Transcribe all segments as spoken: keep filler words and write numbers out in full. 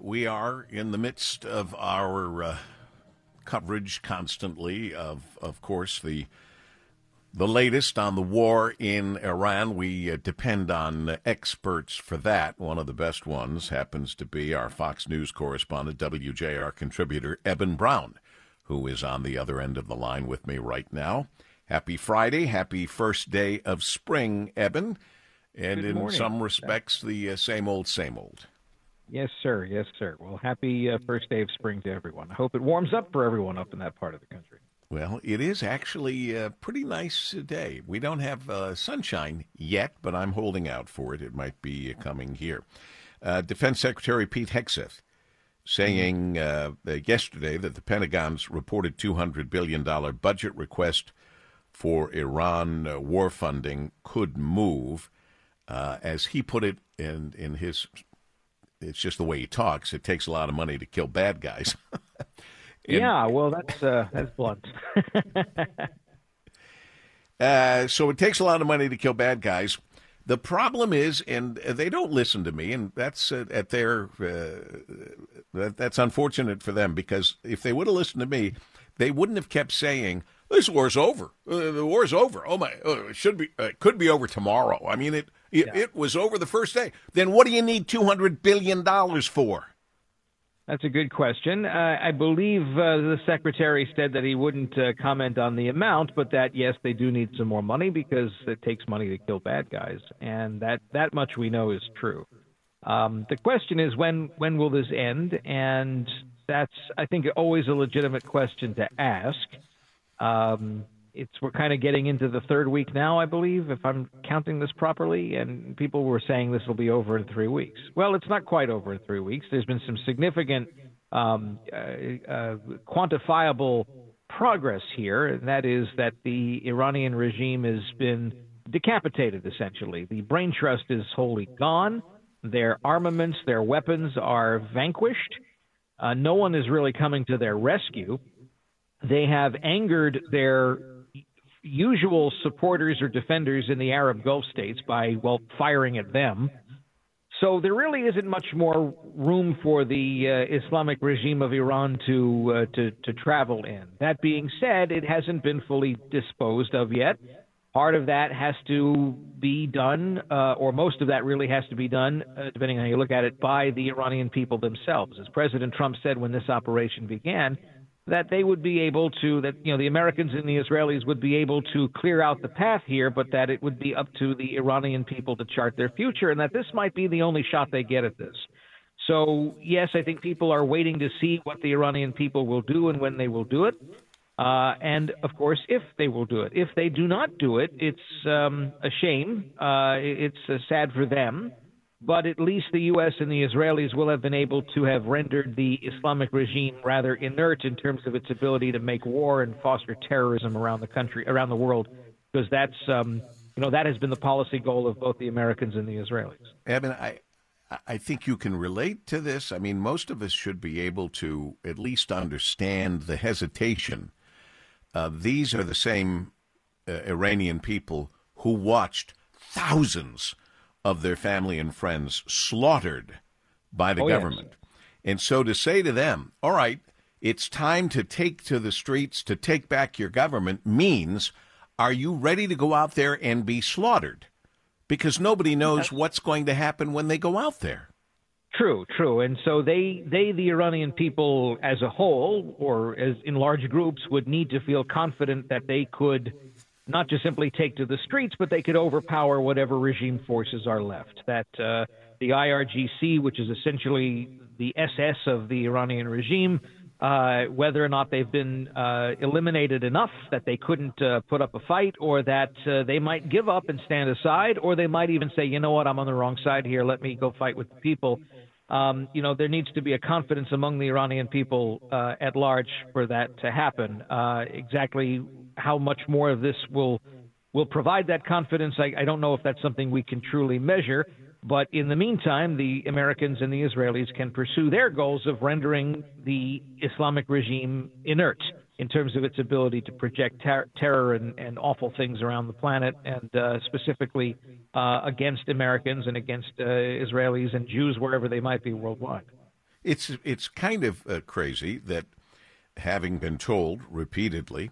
we are in the midst of our uh, coverage constantly of, of course, the the latest on the war in Iran. We uh, depend on experts for that. One of the best ones happens to be our Fox News correspondent, W J R contributor, Eben Brown, who is on the other end of the line with me right now. Happy Friday. Happy first day of spring, Eben. And Good in morning. some respects, the uh, same old, same old. Yes, sir. Yes, sir. Well, happy uh, first day of spring to everyone. I hope it warms up for everyone up in that part of the country. Well, it is actually a pretty nice day. We don't have uh, sunshine yet, but I'm holding out for it. It might be coming here. Uh, Defense Secretary Pete Hegseth saying uh, yesterday that the Pentagon's reported two hundred billion dollars budget request for Iran uh, war funding could move. Uh, as he put it in, in his, it's just the way he talks, it takes a lot of money to kill bad guys. And, yeah, well, that's uh, that's blunt. uh, so it takes a lot of money to kill bad guys. The problem is, and they don't listen to me, and that's uh, at their uh, that, that's unfortunate for them, because if they would have listened to me, they wouldn't have kept saying this war's over. Uh, the war's over. Oh my! Uh, it should be. Uh, it could be over tomorrow. I mean, it it, yeah. it was over the first day. Then what do you need two hundred billion dollars for? That's a good question. Uh, I believe uh, the secretary said that he wouldn't uh, comment on the amount, but that, yes, they do need some more money because it takes money to kill bad guys. And that, that much we know is true. Um, the question is, when, when will this end? And that's, I think, always a legitimate question to ask. Um, it's we're kind of getting into the third week now, I believe, if I'm counting this properly, and people were saying this will be over in three weeks. Well, it's not quite over in three weeks. There's been some significant um, uh, uh, quantifiable progress here, and that is that the Iranian regime has been decapitated, essentially. The brain trust is wholly gone. Their armaments, their weapons are vanquished. Uh, no one is really coming to their rescue. They have angered their usual supporters or defenders in the Arab Gulf states by, well, firing at them. So there really isn't much more room for the uh, Islamic regime of Iran to, uh, to to travel in. That being said, it hasn't been fully disposed of yet. Part of that has to be done, uh, or most of that really has to be done, uh, depending on how you look at it, by the Iranian people themselves. As President Trump said when this operation began, that they would be able to, that, you know, the Americans and the Israelis would be able to clear out the path here, but that it would be up to the Iranian people to chart their future, and that this might be the only shot they get at this. So, yes, I think people are waiting to see what the Iranian people will do and when they will do it. Uh, and, of course, if they will do it. If they do not do it, it's um, a shame. Uh, it's uh, sad for them. But at least the U S and the Israelis will have been able to have rendered the Islamic regime rather inert in terms of its ability to make war and foster terrorism around the country, around the world, because that's, um, you know, that has been the policy goal of both the Americans and the Israelis. Evan, I, I think you can relate to this. I mean, most of us should be able to at least understand the hesitation. Uh, these are the same uh, Iranian people who watched thousands of their family and friends slaughtered by the oh, government. Yes. And so to say to them, all right, it's time to take to the streets to take back your government means, are you ready to go out there and be slaughtered? Because nobody knows what's going to happen when they go out there. True, true. And so they, they, the Iranian people as a whole, or as in large groups, would need to feel confident that they could not just simply take to the streets, but they could overpower whatever regime forces are left. That uh, the I R G C, which is essentially the S S of the Iranian regime, uh, whether or not they've been uh, eliminated enough that they couldn't uh, put up a fight, or that uh, they might give up and stand aside, or they might even say, you know what, I'm on the wrong side here, let me go fight with the people. Um, you know, there needs to be a confidence among the Iranian people uh, at large for that to happen. Uh, exactly how much more of this will will provide that confidence, I, I don't know if that's something we can truly measure. But in the meantime, the Americans and the Israelis can pursue their goals of rendering the Islamic regime inert in terms of its ability to project ter- terror and, and awful things around the planet, and uh, specifically uh, against Americans and against uh, Israelis and Jews wherever they might be worldwide. It's it's kind of uh, crazy that, having been told repeatedly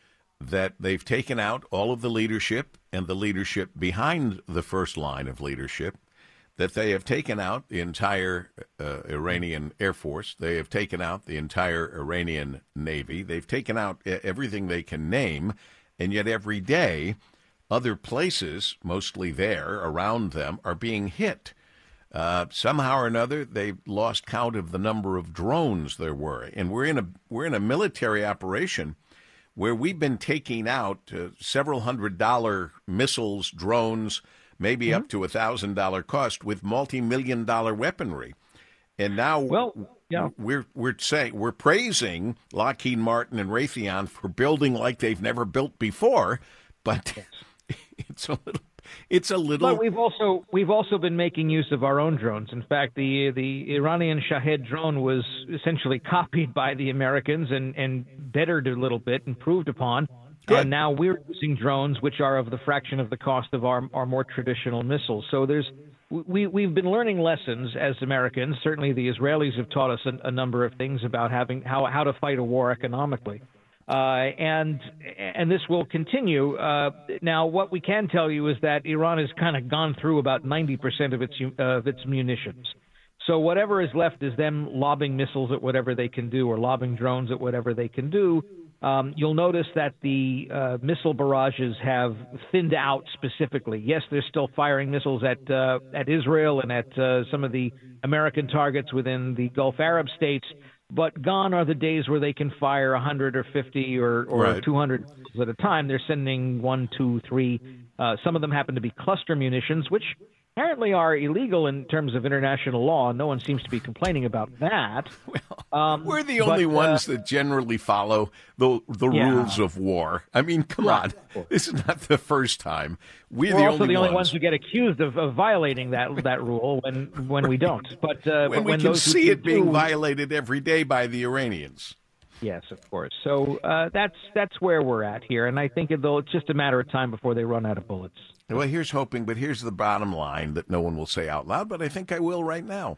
that they've taken out all of the leadership and the leadership behind the first line of leadership, that they have taken out the entire uh, Iranian Air Force, they have taken out the entire Iranian Navy, they've taken out everything they can name, and yet every day other places, mostly there, around them, are being hit. Uh, somehow or another, they've lost count of the number of drones there were, and we're in a we're in a military operation where we've been taking out uh, several hundred dollar missiles, drones, maybe mm-hmm. up to a thousand dollar cost with multi-million dollar weaponry, and now well, yeah. we're we're saying we're praising Lockheed Martin and Raytheon for building like they've never built before, but it's a little. It's a little. But we've also we've also been making use of our own drones. In fact, the the Iranian Shahed drone was essentially copied by the Americans and, and bettered a little bit, improved upon. Good. And now we're using drones, which are of the fraction of the cost of our our more traditional missiles. So there's we we've been learning lessons as Americans. Certainly, the Israelis have taught us a, a number of things about having how how to fight a war economically. Uh, and and this will continue. Uh, now, what we can tell you is that Iran has kind of gone through about ninety percent of its uh, of its munitions. So whatever is left is them lobbing missiles at whatever they can do, or lobbing drones at whatever they can do. Um, you'll notice that the uh, missile barrages have thinned out specifically. Yes, they're still firing missiles at uh, at Israel and at uh, some of the American targets within the Gulf Arab states. But gone are the days where they can fire one hundred or fifty or, or right. two hundred at a time. They're sending one, two, three. Uh, some of them happen to be cluster munitions, which apparently are illegal in terms of international law. No one seems to be complaining about that. Well, um, we're the only but, ones uh, that generally follow the the yeah. rules of war. I mean, come right. on. This is not the first time. We're, we're the also only the only ones. ones who get accused of, of violating that that rule when when we don't. But uh, when but we when can those see who it being do, violated every day by the Iranians. Yes, of course. So uh, that's that's where we're at here, and I think it'll, it's just a matter of time before they run out of bullets. Well, here's hoping, but here's the bottom line that no one will say out loud, but I think I will right now.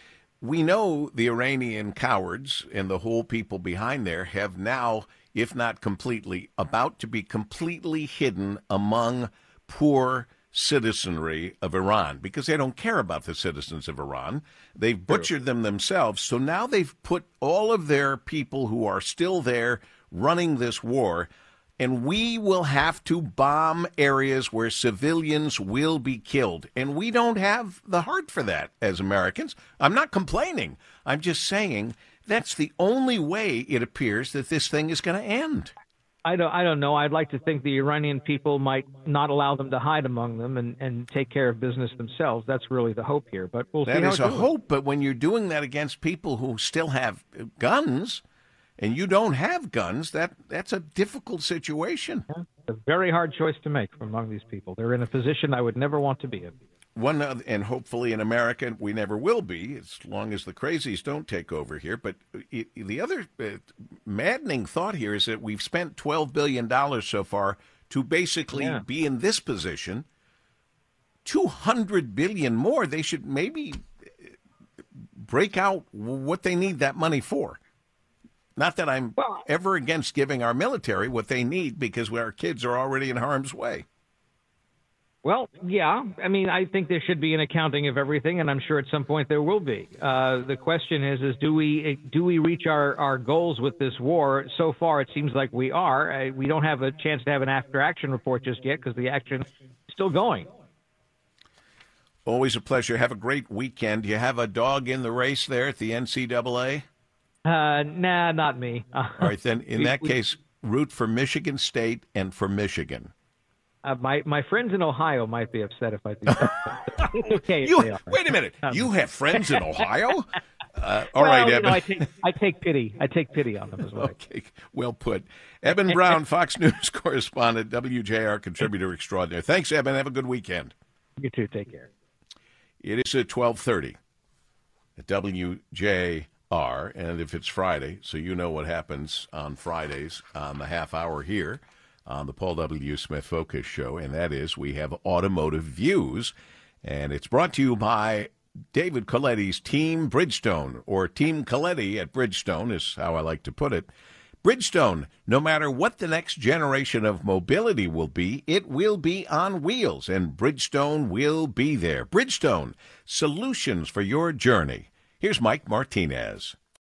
We know the Iranian cowards and the whole people behind there have now, if not completely, about to be completely hidden among poor citizenry of Iran, because they don't care about the citizens of Iran. They've butchered them themselves. So now they've put all of their people who are still there running this war, and we will have to bomb areas where civilians will be killed. And we don't have the heart for that as Americans. I'm not complaining. I'm just saying that's the only way it appears that this thing is going to end. I don't, I don't know. I'd like to think the Iranian people might not allow them to hide among them and, and take care of business themselves. That's really the hope here. But we'll see how it goes. That is a hope, but when you're doing that against people who still have guns and you don't have guns, that that's a difficult situation. Yeah, it's a very hard choice to make among these people. They're in a position I would never want to be in. One, uh, and hopefully in America we never will be, as long as the crazies don't take over here. But it, the other uh, maddening thought here is that we've spent twelve billion dollars so far to basically yeah. be in this position. two hundred billion dollars more. They should maybe break out what they need that money for. Not that I'm well, ever against giving our military what they need, because our kids are already in harm's way. Well, yeah. I mean, I think there should be an accounting of everything, and I'm sure at some point there will be. Uh, the question is, is do we do we reach our, our goals with this war? So far, it seems like we are. Uh, we don't have a chance to have an after-action report just yet because the action is still going. Always a pleasure. Have a great weekend. Do you have a dog in the race there at the N C double A? Uh, nah, not me. All right, then, in we, that we, case, root for Michigan State and for Michigan. Uh, my my friends in Ohio might be upset if I do that. It's okay. You, if they are. Wait a minute. Um, you have friends in Ohio? Uh, all well, right, you Eben. know, I take I take pity. I take pity on them as well. Okay, well put. Eben Brown, Fox News correspondent, W J R contributor extraordinaire. Thanks, Eben. Have a good weekend. You too. Take care. It is at twelve thirty at W J R, and if it's Friday, so you know what happens on Fridays on the half hour here on the Paul W. Smith Focus Show, and that is we have Automotive Views, and it's brought to you by David Coletti's Team Bridgestone, or Team Coletti at Bridgestone is how I like to put it. Bridgestone, no matter what the next generation of mobility will be, it will be on wheels, and Bridgestone will be there. Bridgestone, solutions for your journey. Here's Mike Martinez.